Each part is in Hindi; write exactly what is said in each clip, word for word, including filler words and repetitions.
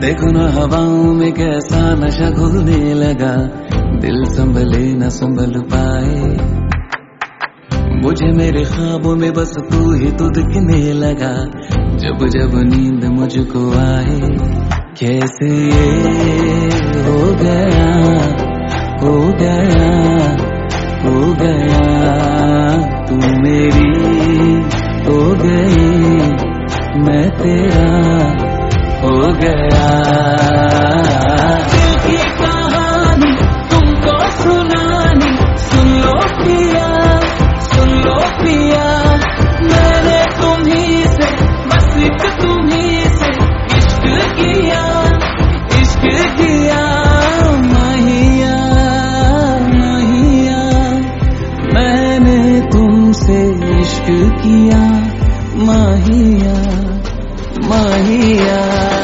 देखो ना हवाओं में कैसा नशा घुलने लगा, दिल संभले न संभल पाए। मुझे मेरे ख्वाबों में बस तू ही तू दिखने लगा, जब जब नींद मुझको आए। कैसे ये हो गया हो गया हो गया, तू मेरी हो गई, मैं तेरा हो गया। दिल की कहानी तुमको सुनानी, सुन लो पिया सुन लो पिया, मैंने तुम्ही से बस एक तुम्ही से इश्क किया इश्क किया। माहिया माहिया मैंने तुमसे इश्क किया, माहिया माहिया।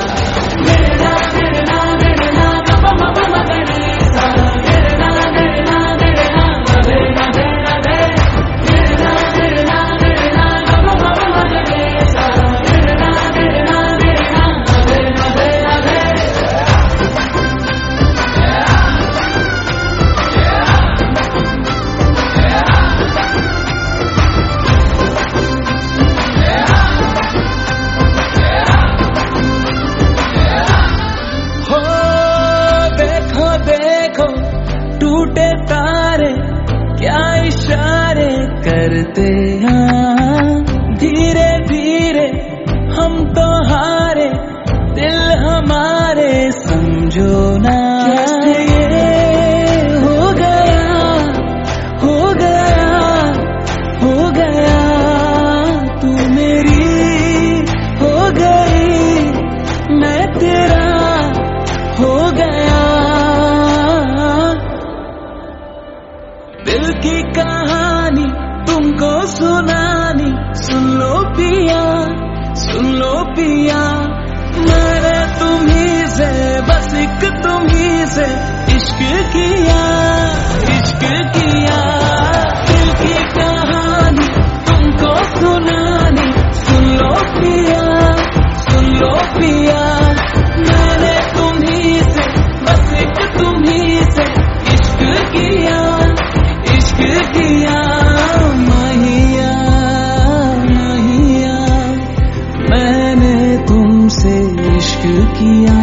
टूटे तारे क्या इशारे करते हैं, धीरे धीरे हम तो हारे, दिल हमारे समझो ना। कैसे ये हो गया हो गया हो गया, तू मेरी हो गई, मैं तेरा हो गया। दिल की कहानी तुमको सुनानी, सुन लो पिया सुन लो पिया, मैंने तुम्ही से बस एक तुम्ही से इश्क किया इश्क किया। दिल की कहानी तुमको सुनानी, सुन लो पिया सुन लो पिया, मैंने तुम्ही से बस एक तुम्ही से इश्क किया इश्क किया। माहिया माहिया मैंने तुमसे इश्क किया,